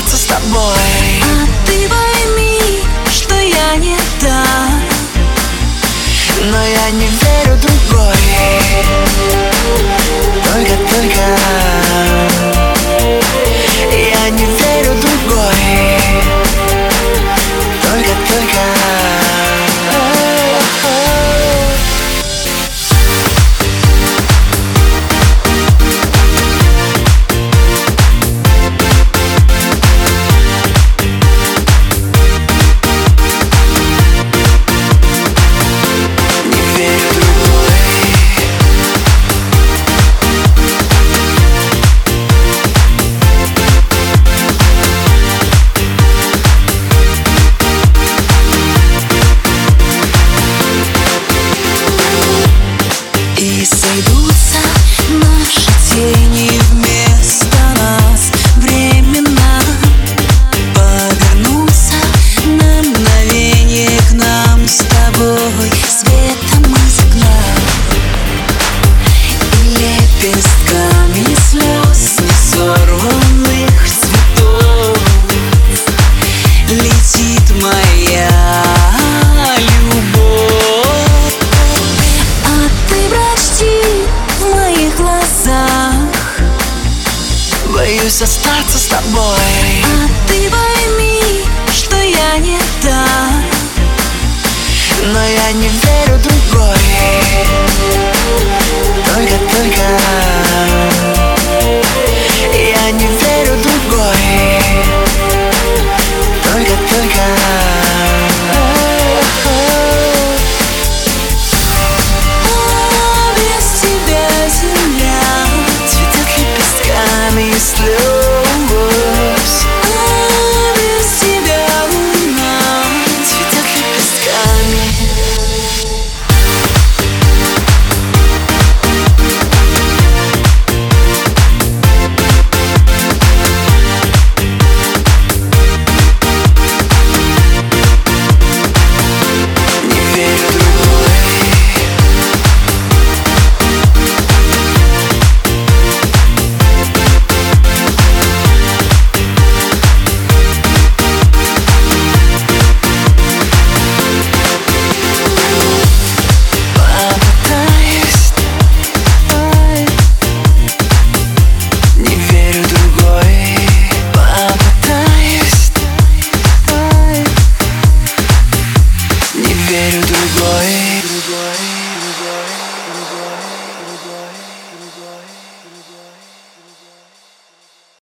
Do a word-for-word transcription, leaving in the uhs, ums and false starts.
остаться с тобой. А ты пойми, что я не та, но я не верю в другой. Только-только я не верю в другой. Только-только сойдутся наши тени вместо нас временно, повернутся на мгновение к нам с тобой светом из окна и лепестками слез несорванных цветов летит моя боюсь остаться с тобой. А ты пойми, что я не та, но я не верю в другой. Только-только я не верю в другой. Только-только без тебя земля цветет лепестками и слез. А без тебя луна цветет лепестками. Верю в другой.